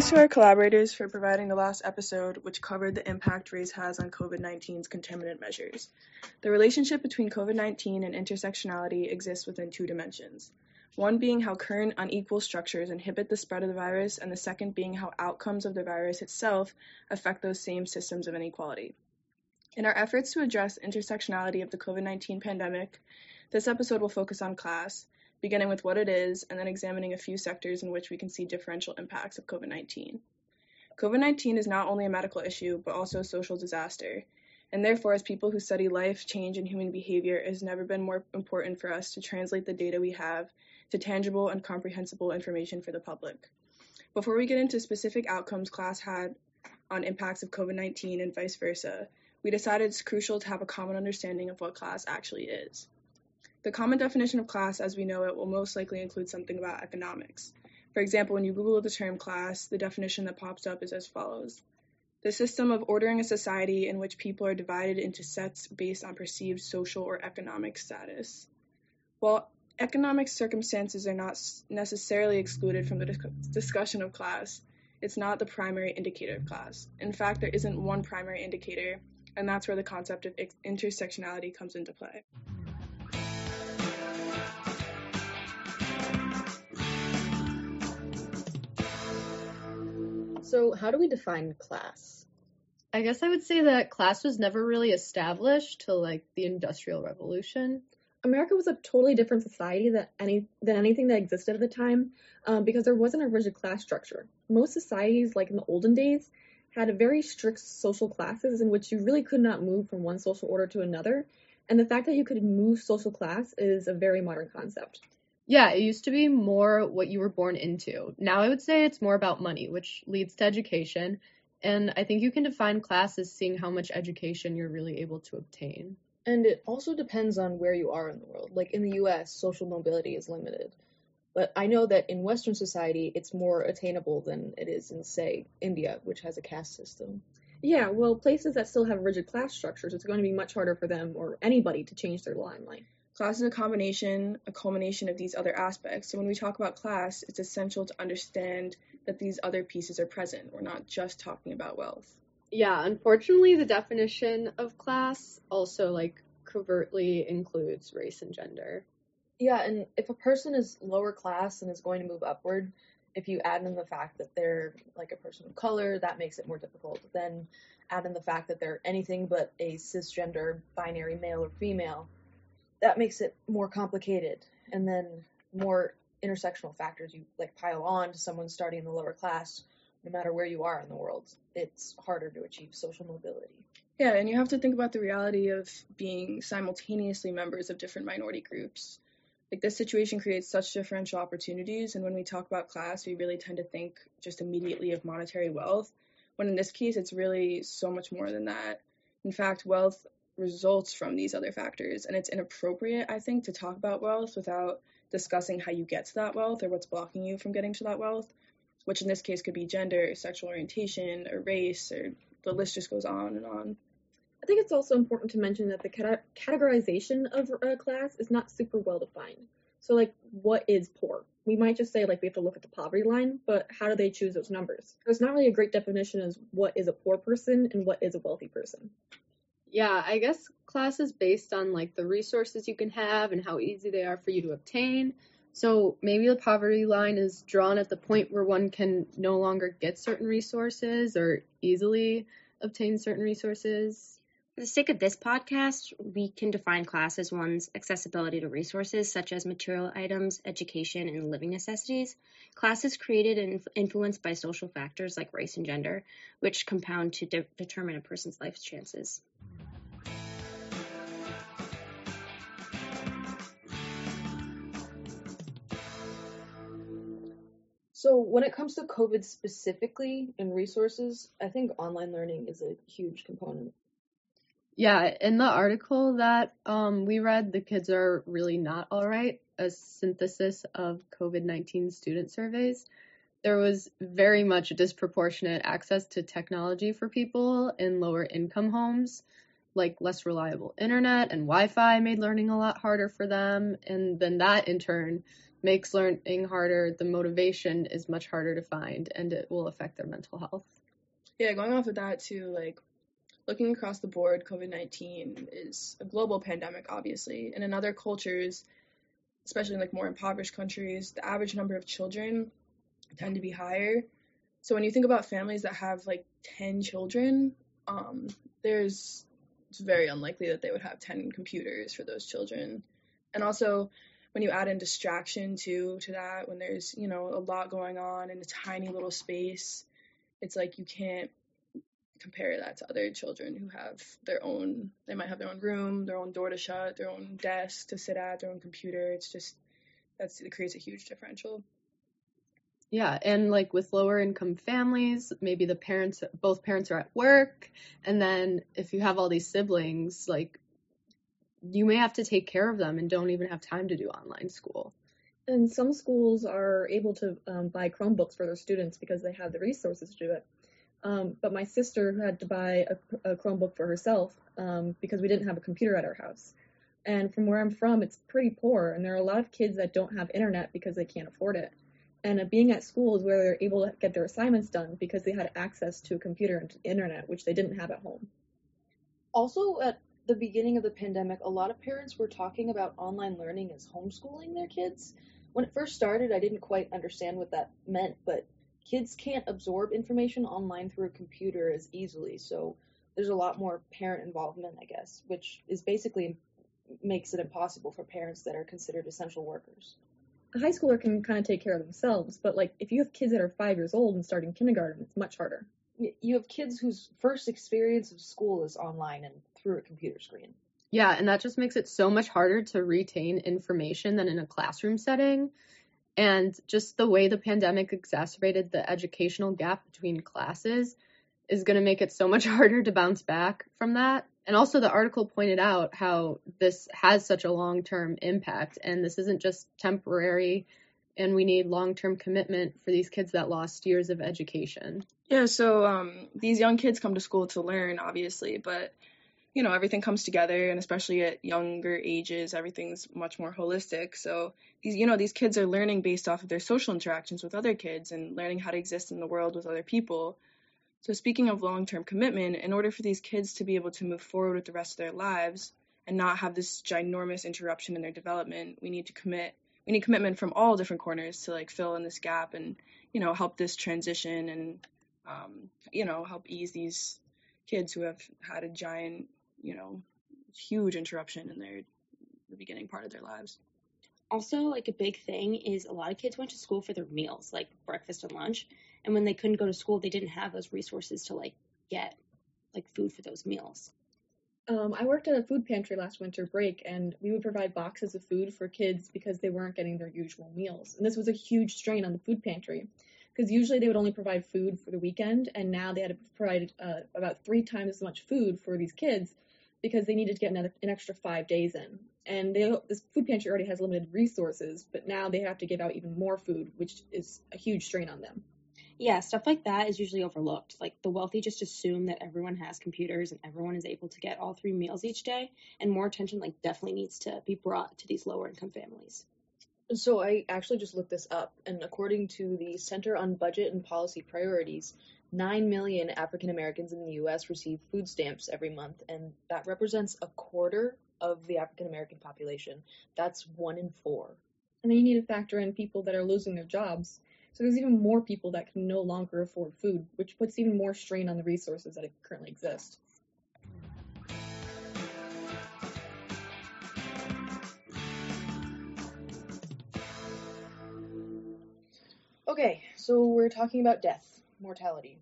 Thanks to our collaborators for providing the last episode, which covered the impact race has on COVID-19's contaminant measures. The relationship between COVID-19 and intersectionality exists within two dimensions. One being how current unequal structures inhibit the spread of the virus, and the second being how outcomes of the virus itself affect those same systems of inequality. In our efforts to address intersectionality of the COVID-19 pandemic, this episode will focus on class, beginning with what it is, and then examining a few sectors in which we can see differential impacts of COVID-19. COVID-19 is not only a medical issue, but also a social disaster, and therefore, as people who study life, change, and human behavior, it has never been more important for us to translate the data we have to tangible and comprehensible information for the public. Before we get into specific outcomes class had on impacts of COVID-19 and vice versa, we decided it's crucial to have a common understanding of what class actually is. The common definition of class as we know it will most likely include something about economics. For example, when you Google the term class, the definition that pops up is as follows: the system of ordering a society in which people are divided into sets based on perceived social or economic status. While economic circumstances are not necessarily excluded from the discussion of class, it's not the primary indicator of class. In fact, there isn't one primary indicator, and that's where the concept of intersectionality comes into play. So how do we define class? I guess I would say that class was never really established till the Industrial Revolution. America was a totally different society than anything that existed at the time, because there wasn't a rigid class structure. Most societies, like in the olden days, had a very strict social classes in which you really could not move from one social order to another, and the fact that you could move social class is a very modern concept. Yeah, it used to be more what you were born into. Now I would say it's more about money, which leads to education, and I think you can define class as seeing how much education you're really able to obtain. And it also depends on where you are in the world. Like in the US, social mobility is limited. But I know that in Western society, it's more attainable than it is in, say, India, which has a caste system. Yeah, well, places that still have rigid class structures, it's going to be much harder for them or anybody to change their limelight. Class is a culmination of these other aspects. So when we talk about class, it's essential to understand that these other pieces are present. We're not just talking about wealth. Yeah, unfortunately, the definition of class also, covertly includes race and gender. Yeah, and if a person is lower class and is going to move upward, if you add in the fact that they're like a person of color, that makes it more difficult. Then add in the fact that they're anything but a cisgender binary male or female, that makes it more complicated. And then more intersectional factors you pile on to someone starting in the lower class. No matter where you are in the world, it's harder to achieve social mobility. Yeah, and you have to think about the reality of being simultaneously members of different minority groups. This situation creates such differential opportunities, and when we talk about class, we really tend to think just immediately of monetary wealth, when in this case, it's really so much more than that. In fact, wealth results from these other factors, and it's inappropriate, I think, to talk about wealth without discussing how you get to that wealth or what's blocking you from getting to that wealth, which in this case could be gender, sexual orientation, or race, or the list just goes on and on. I think it's also important to mention that the categorization of a class is not super well defined. So, what is poor? We might just say, we have to look at the poverty line, but how do they choose those numbers? There's not really a great definition as what is a poor person and what is a wealthy person. Yeah, I guess class is based on, the resources you can have and how easy they are for you to obtain. So maybe the poverty line is drawn at the point where one can no longer get certain resources or easily obtain certain resources. For the sake of this podcast, we can define class as one's accessibility to resources such as material items, education, and living necessities. Class is created and influenced by social factors like race and gender, which compound to determine a person's life chances. So when it comes to COVID specifically and resources, I think online learning is a huge component. Yeah, in the article that we read, The Kids Are Really Not All Right, a synthesis of COVID-19 student surveys, there was very much disproportionate access to technology for people in lower income homes, less reliable internet and Wi-Fi made learning a lot harder for them, and then that in turn makes learning harder, the motivation is much harder to find, and it will affect their mental health. Yeah, going off of that too, like looking across the board, COVID-19 is a global pandemic, obviously, and in other cultures, especially in like more impoverished countries, the average number of children tend to be higher. So when you think about families that have like 10 children, it's very unlikely that they would have 10 computers for those children. And also, when you add in distraction to that, when there's, a lot going on in a tiny little space, it's like you can't compare that to other children who have they might have their own room, their own door to shut, their own desk to sit at, their own computer. It's just, it creates a huge differential. Yeah, and like with lower income families, maybe both parents are at work, and then if you have all these siblings, like you may have to take care of them and don't even have time to do online school. And some schools are able to buy Chromebooks for their students because they have the resources to do it. But my sister had to buy a Chromebook for herself because we didn't have a computer at our house. And from where I'm from, it's pretty poor, and there are a lot of kids that don't have internet because they can't afford it. And being at school is where they're able to get their assignments done because they had access to a computer and to the internet, which they didn't have at home. Also, at the beginning of the pandemic, a lot of parents were talking about online learning as homeschooling their kids. When it first started, I didn't quite understand what that meant, but kids can't absorb information online through a computer as easily, so there's a lot more parent involvement, I guess, which is basically makes it impossible for parents that are considered essential workers. A high schooler can kind of take care of themselves, but like if you have kids that are 5 years old and starting kindergarten, it's much harder. You have kids whose first experience of school is online and through a computer screen. Yeah, and that just makes it so much harder to retain information than in a classroom setting. And just the way the pandemic exacerbated the educational gap between classes is going to make it so much harder to bounce back from that. And also the article pointed out how this has such a long-term impact, and this isn't just temporary, and we need long-term commitment for these kids that lost years of education. Yeah, so these young kids come to school to learn, obviously, but, everything comes together, and especially at younger ages, everything's much more holistic. So these kids are learning based off of their social interactions with other kids and learning how to exist in the world with other people. So speaking of long-term commitment, in order for these kids to be able to move forward with the rest of their lives and not have this ginormous interruption in their development, we need commitment from all different corners to like fill in this gap and, help this transition and, help ease these kids who have had a giant, huge interruption in the beginning part of their lives. Also, like a big thing is a lot of kids went to school for their meals, like breakfast and lunch. And when they couldn't go to school, they didn't have those resources to like get like food for those meals. I worked at a food pantry last winter break, and we would provide boxes of food for kids because they weren't getting their usual meals. And this was a huge strain on the food pantry because usually they would only provide food for the weekend, and now they had to provide about 3 times as much food for these kids because they needed to get an extra 5 days in. And this food pantry already has limited resources, but now they have to give out even more food, which is a huge strain on them. Yeah, stuff like that is usually overlooked. Like the wealthy just assume that everyone has computers and everyone is able to get all 3 meals each day, and more attention like definitely needs to be brought to these lower income families. So I actually just looked this up, and according to the Center on Budget and Policy Priorities, 9 million African Americans in the U.S. receive food stamps every month, and that represents a quarter of the African American population. That's 1 in 4. And then you need to factor in people that are losing their jobs. So there's even more people that can no longer afford food, which puts even more strain on the resources that currently exist. Okay, so we're talking about death, mortality.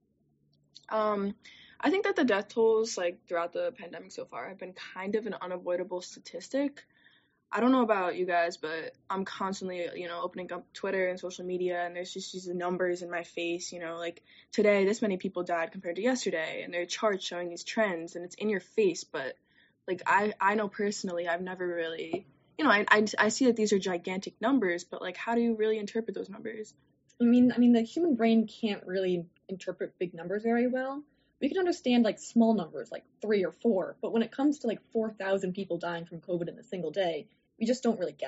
I think that the death tolls, like, throughout the pandemic so far have been kind of an unavoidable statistic. I don't know about you guys, but I'm constantly, opening up Twitter and social media, and there's just these numbers in my face, like, today this many people died compared to yesterday, and there are charts showing these trends, and it's in your face, but, like, I know personally I've never really, I see that these are gigantic numbers, but, like, how do you really interpret those numbers? I mean, the human brain can't really interpret big numbers very well. We can understand, like, small numbers, like 3 or 4, but when it comes to, like, 4,000 people dying from COVID in a single day, we just don't really get it.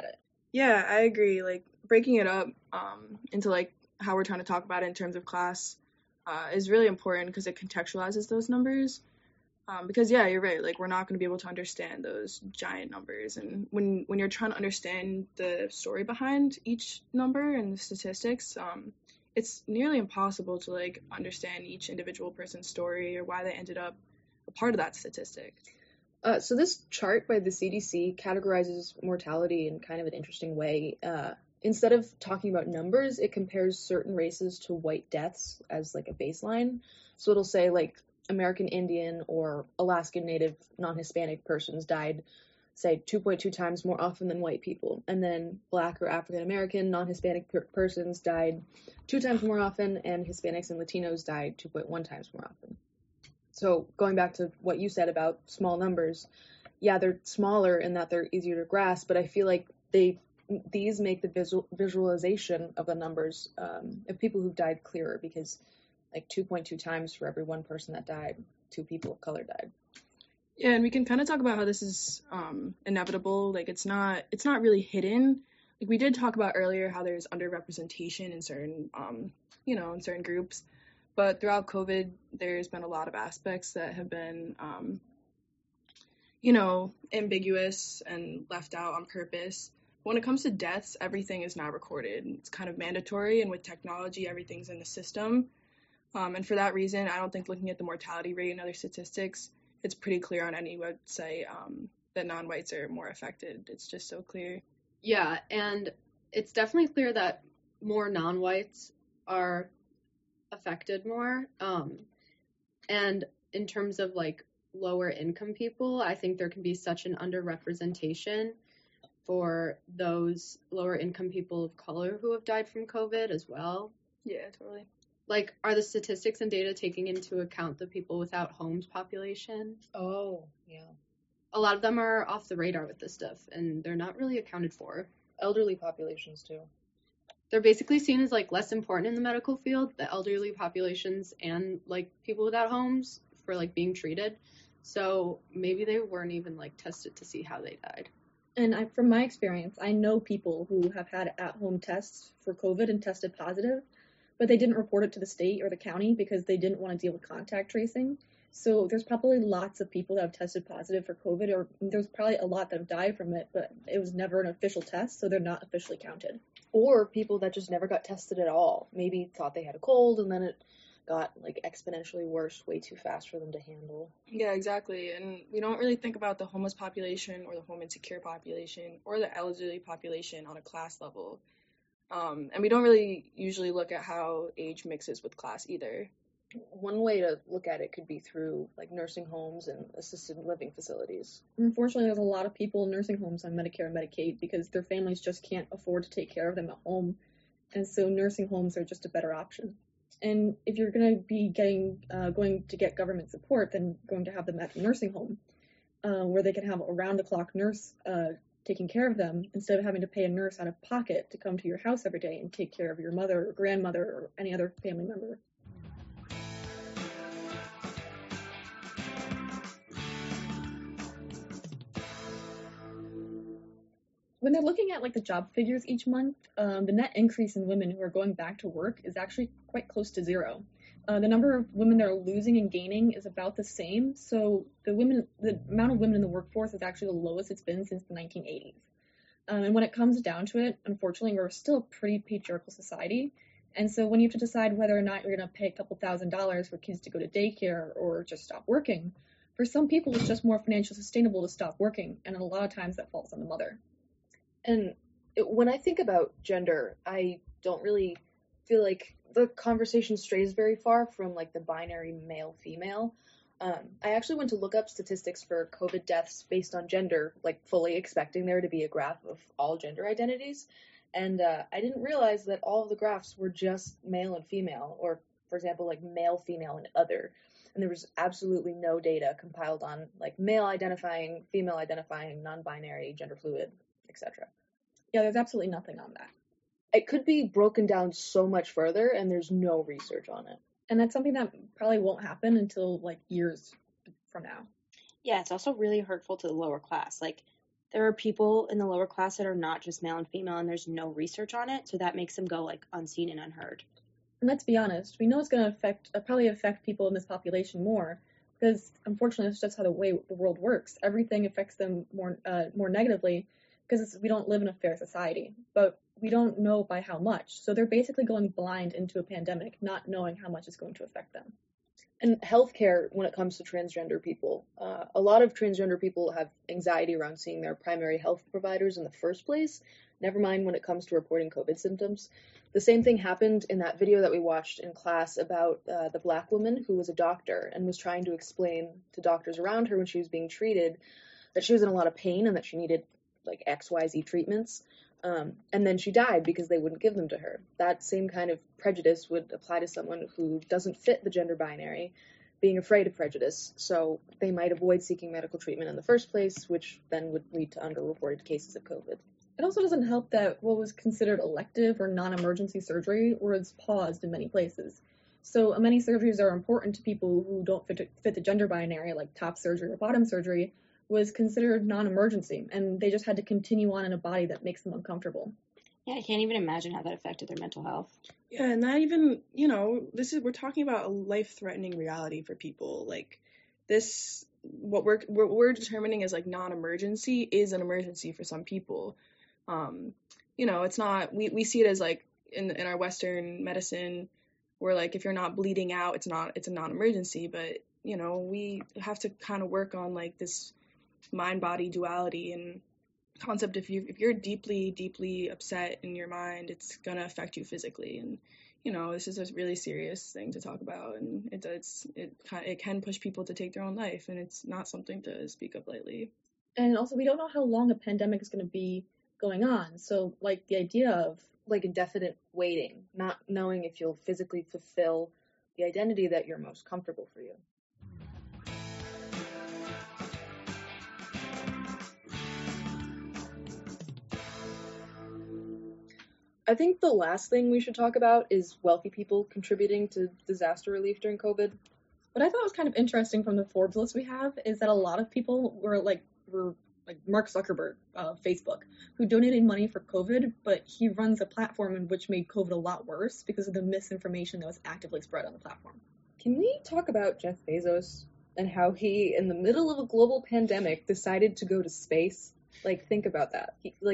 Yeah, I agree. Like breaking it up into like how we're trying to talk about it in terms of class is really important because it contextualizes those numbers. Because yeah, you're right. Like we're not going to be able to understand those giant numbers, and when you're trying to understand the story behind each number and the statistics, it's nearly impossible to like understand each individual person's story or why they ended up a part of that statistic. So this chart by the CDC categorizes mortality in kind of an interesting way. Instead of talking about numbers, it compares certain races to white deaths as like a baseline. So it'll say like American Indian or Alaskan Native non-Hispanic persons died, say 2.2 times more often than white people, and then Black or African American non-Hispanic persons died 2 times more often, and Hispanics and Latinos died 2.1 times more often. So going back to what you said about small numbers, yeah, they're smaller in that they're easier to grasp, but I feel like these make the visualization of the numbers of people who've died clearer, because like 2.2 times for every one person that died, 2 people of color died. Yeah, and we can kind of talk about how this is inevitable. Like it's not really hidden. Like we did talk about earlier how there's underrepresentation in certain in certain groups. But throughout COVID, there's been a lot of aspects that have been ambiguous and left out on purpose. When it comes to deaths, everything is now recorded. It's kind of mandatory, and with technology, everything's in the system. And for that reason, I don't think looking at the mortality rate and other statistics, it's pretty clear on any website that non-whites are more affected. It's just so clear. Yeah, and it's definitely clear that more non-whites are affected more. And in terms of like lower income people, I think there can be such an underrepresentation for those lower income people of color who have died from COVID as well. Yeah, totally. Like, are the statistics and data taking into account the people without homes population? Oh, yeah. A lot of them are off the radar with this stuff, and they're not really accounted for. Elderly populations, too. They're basically seen as, like, less important in the medical field, the elderly populations and, like, people without homes for, like, being treated. So maybe they weren't even, like, tested to see how they died. And from my experience, I know people who have had at-home tests for COVID and tested positive, but they didn't report it to the state or the county because they didn't want to deal with contact tracing. So there's probably lots of people that have tested positive for COVID, or there's probably a lot that have died from it, but it was never an official test, so they're not officially counted. Or people that just never got tested at all. Maybe thought they had a cold and then it got like exponentially worse way too fast for them to handle. Yeah, exactly. And we don't really think about the homeless population or the home insecure population or the elderly population on a class level. And we don't really usually look at how age mixes with class either. One way to look at it could be through like nursing homes and assisted living facilities. Unfortunately, there's a lot of people in nursing homes on Medicare and Medicaid because their families just can't afford to take care of them at home. And so nursing homes are just a better option. And if you're going to be going to get government support, then going to have them at a nursing home where they can have a round-the-clock nurse taking care of them instead of having to pay a nurse out of pocket to come to your house every day and take care of your mother or grandmother or any other family member. When they're looking at like the job figures each month, the net increase in women who are going back to work is actually quite close to zero. The number of women that are losing and gaining is about the same. So the amount of women in the workforce is actually the lowest it's been since the 1980s. And when it comes down to it, unfortunately, we're still a pretty patriarchal society. And so when you have to decide whether or not you're going to pay a couple $1,000s for kids to go to daycare or just stop working, for some people it's just more financially sustainable to stop working. And a lot of times that falls on the mother. And when I think about gender, I don't really feel like the conversation strays very far from like the binary male-female. I actually went to look up statistics for COVID deaths based on gender, like fully expecting there to be a graph of all gender identities. And I didn't realize that all of the graphs were just male and female, or for example, like male, female, and other. And there was absolutely no data compiled on like male identifying, female identifying, non-binary, gender fluid, etc. Yeah, there's absolutely nothing on that. It could be broken down so much further, and there's no research on it. And that's something that probably won't happen until like years from now. Yeah, it's also really hurtful to the lower class. Like, There are people in the lower class that are not just male and female, and there's no research on it, so that makes them go like unseen and unheard. And let's be honest, we know it's going to probably affect people in this population more, because unfortunately it's just how the way the world works. Everything affects them more negatively because we don't live in a fair society, but we don't know by how much. So they're basically going blind into a pandemic, not knowing how much it's going to affect them. And healthcare, when it comes to transgender people, a lot of transgender people have anxiety around seeing their primary health providers in the first place, never mind when it comes to reporting COVID symptoms. The same thing happened in that video that we watched in class about the black woman who was a doctor and was trying to explain to doctors around her when she was being treated that she was in a lot of pain and that she needed like XYZ treatments. And then she died because they wouldn't give them to her. That same kind of prejudice would apply to someone who doesn't fit the gender binary, being afraid of prejudice, so they might avoid seeking medical treatment in the first place, which then would lead to underreported cases of COVID. It also doesn't help that what was considered elective or non-emergency surgery was paused in many places. So many surgeries are important to people who don't fit the gender binary, like top surgery or bottom surgery, was considered non-emergency, and they just had to continue on in a body that makes them uncomfortable. Yeah, I can't even imagine how that affected their mental health. Yeah, and not even, we're talking about a life-threatening reality for people. Like, this, what we're determining as like non-emergency is an emergency for some people. It's not, we see it as like in our Western medicine, where like if you're not bleeding out, it's a non-emergency, but we have to kind of work on like this mind-body duality and concept. If you're deeply upset in your mind, it's gonna affect you physically, and this is a really serious thing to talk about, and it can push people to take their own life, and it's not something to speak of lightly. And also, we don't know how long a pandemic is going to be going on, so like the idea of like indefinite waiting, not knowing if you'll physically fulfill the identity that you're most comfortable for you. I think the last thing we should talk about is wealthy people contributing to disaster relief during COVID. What I thought was kind of interesting from the Forbes list we have is that a lot of people were like Mark Zuckerberg of Facebook, who donated money for COVID, but he runs a platform in which made COVID a lot worse because of the misinformation that was actively spread on the platform. Can we talk about Jeff Bezos and how he, in the middle of a global pandemic, decided to go to space? Like, think about that.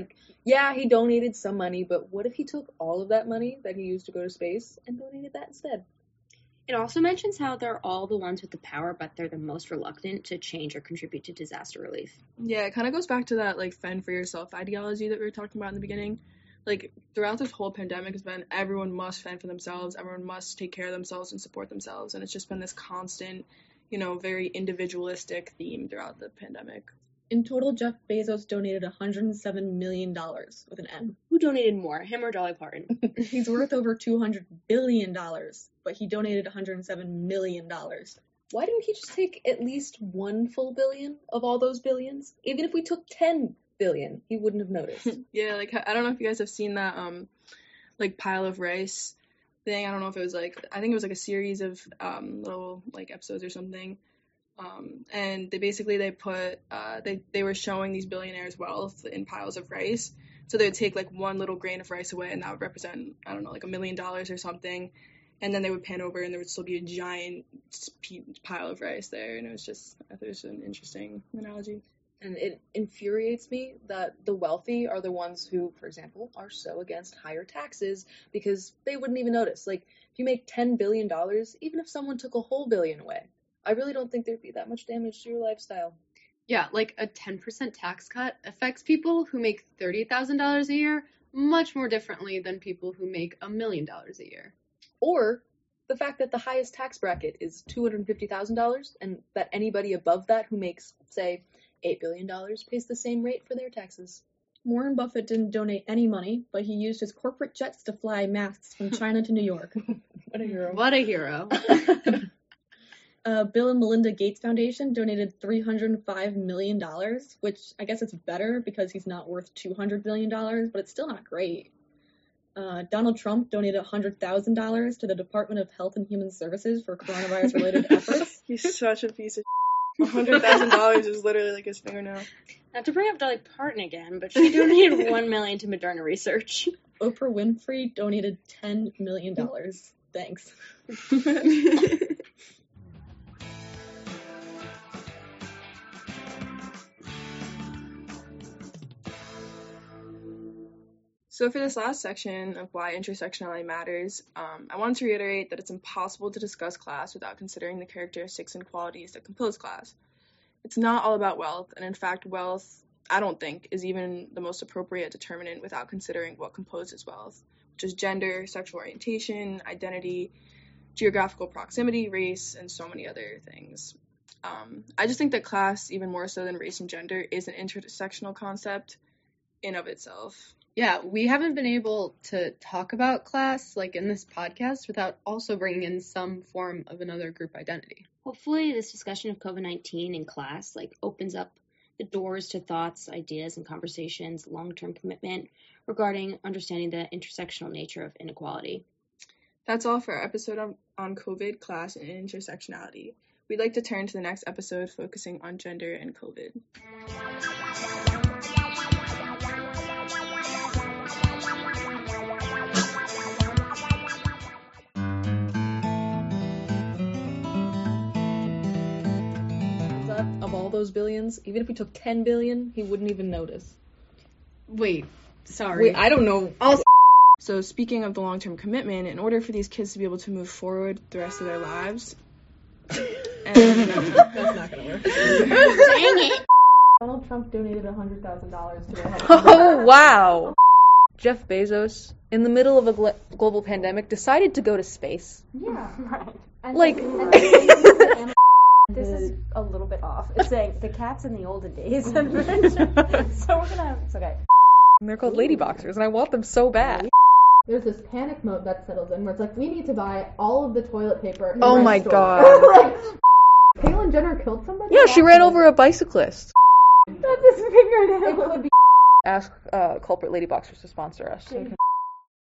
He donated some money, but what if he took all of that money that he used to go to space and donated that instead? It also mentions how they're all the ones with the power, but they're the most reluctant to change or contribute to disaster relief. Yeah, it kind of goes back to that, like, fend for yourself ideology that we were talking about in the beginning. Like, throughout this whole pandemic has been everyone must fend for themselves, everyone must take care of themselves and support themselves, and it's just been this constant, very individualistic theme throughout the pandemic. In total, Jeff Bezos donated $107 million with an N. Who donated more, him or Dolly Parton? He's worth over $200 billion, but he donated $107 million. Why didn't he just take at least one full billion of all those billions? Even if we took 10 billion, he wouldn't have noticed. Yeah, like, I don't know if you guys have seen that, pile of rice thing. I don't know if it was I think it was a series of little episodes or something. And they put they were showing these billionaires' wealth in piles of rice. So they would take one little grain of rice away, and that would represent, I don't know, $1 million or something. And then they would pan over, and there would still be a giant pile of rice there. And I thought it was an interesting analogy. And it infuriates me that the wealthy are the ones who, for example, are so against higher taxes because they wouldn't even notice. If you make $10 billion, even if someone took a whole billion away, I really don't think there'd be that much damage to your lifestyle. Yeah, a 10% tax cut affects people who make $30,000 a year much more differently than people who make $1 million a year. Or the fact that the highest tax bracket is $250,000 and that anybody above that who makes, say, $8 billion pays the same rate for their taxes. Warren Buffett didn't donate any money, but he used his corporate jets to fly masks from China to New York. What a hero. What a hero. Bill and Melinda Gates Foundation donated $305 million, which I guess it's better because he's not worth $200 billion, but it's still not great. Donald Trump donated $100,000 to the Department of Health and Human Services for coronavirus-related efforts. He's such a piece of $100,000 is literally like his fingernail. Not to bring up Dolly Parton again, but she donated $1 million to Moderna research. Oprah Winfrey donated $10 million. Thanks. So for this last section of why intersectionality matters, I want to reiterate that it's impossible to discuss class without considering the characteristics and qualities that compose class. It's not all about wealth, and in fact, wealth, I don't think, is even the most appropriate determinant without considering what composes wealth, which is gender, sexual orientation, identity, geographical proximity, race, and so many other things. I just think that class, even more so than race and gender, is an intersectional concept in of itself. Yeah, we haven't been able to talk about class, like in this podcast, without also bringing in some form of another group identity. Hopefully this discussion of COVID-19 in class opens up the doors to thoughts, ideas, and conversations, long-term commitment regarding understanding the intersectional nature of inequality. That's all for our episode on COVID, class, and intersectionality. We'd like to turn to the next episode focusing on gender and COVID. Of all those billions, even if we took 10 billion, he wouldn't even notice. Wait, sorry. Wait, I don't know. So speaking of the long-term commitment, in order for these kids to be able to move forward the rest of their lives, That's not gonna work. Dang it! Donald Trump donated $100,000 to a Oh, wow. Jeff Bezos, in the middle of a global pandemic, decided to go to space. Yeah, right. And Like, this is a little bit off. It's saying the cats in the olden days. So we're gonna. It's okay. they're called lady boxers, and I want them so bad. There's this panic mode that settles in where it's like, we need to buy all of the toilet paper in Oh my my store. god. Like, Caitlyn Jenner killed somebody? Yeah, she ran over a bicyclist. That's his fingernail. It could be. Ask culprit lady boxers to sponsor us.